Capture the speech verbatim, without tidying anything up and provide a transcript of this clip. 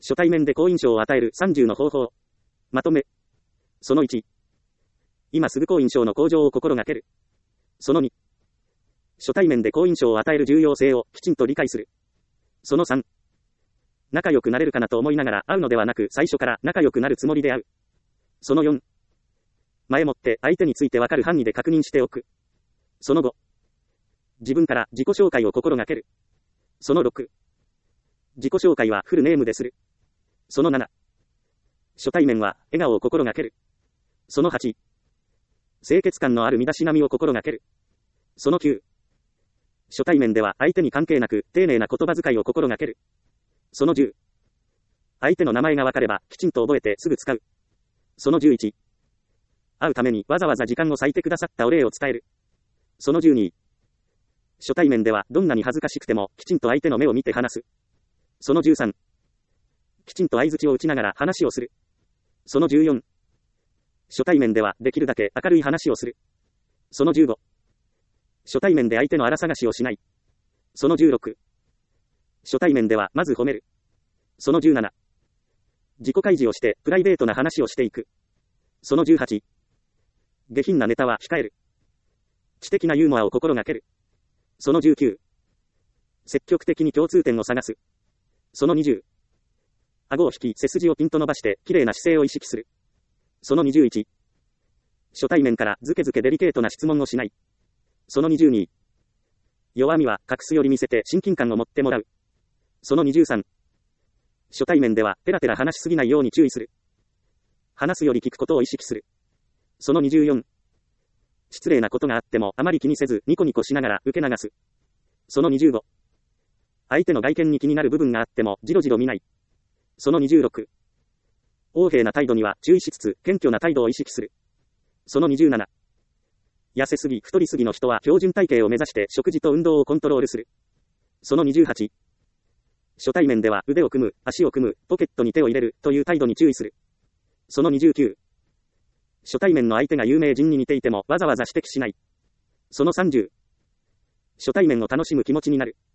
初対面で好印象を与えるさんじゅうの方法。まとめ。そのいち。今すぐ好印象の向上を心がける。そのに。初対面で好印象を与える重要性をきちんと理解する。そのさん。仲良くなれるかなと思いながら会うのではなく最初から仲良くなるつもりで会う。そのよん。前もって相手についてわかる範囲で確認しておく。そのご。自分から自己紹介を心がける。そのろく。自己紹介はフルネームでする。そのなな。初対面は笑顔を心がける。そのはち。清潔感のある身だしなみを心がける。そのきゅう。初対面では相手に関係なく丁寧な言葉遣いを心がける。そのじゅう。相手の名前がわかればきちんと覚えてすぐ使う。そのじゅういち。会うためにわざわざ時間を割いてくださったお礼を伝える。そのじゅうに。初対面ではどんなに恥ずかしくてもきちんと相手の目を見て話す。そのじゅうさん。きちんと相槌を打ちながら話をする。そのじゅうよん。初対面ではできるだけ明るい話をする。そのじゅうご。初対面で相手の荒探しをしない。そのじゅうろく。初対面ではまず褒める。そのじゅうなな。自己開示をしてプライベートな話をしていく。そのじゅうはち。下品なネタは控える。知的なユーモアを心がける。そのじゅうきゅう。積極的に共通点を探す。そのにじゅう。顎を引き背筋をピンと伸ばして綺麗な姿勢を意識する。そのにじゅういち。初対面からずけずけデリケートな質問をしない。そのにじゅうに。弱みは隠すより見せて親近感を持ってもらう。そのにじゅうさん。初対面ではペラペラ話しすぎないように注意する。話すより聞くことを意識する。そのにじゅうよん。失礼なことがあってもあまり気にせずニコニコしながら受け流す。そのにじゅうご。相手の外見に気になる部分があってもじろじろ見ない。そのにじゅうろく。横柄な態度には注意しつつ謙虚な態度を意識する。そのにじゅうなな。痩せすぎ太りすぎの人は標準体型を目指して食事と運動をコントロールする。そのにじゅうはち。初対面では腕を組む、足を組む、ポケットに手を入れるという態度に注意する。そのにじゅうきゅう。初対面の相手が有名人に似ていてもわざわざ指摘しない。そのさんじゅう。初対面を楽しむ気持ちになる。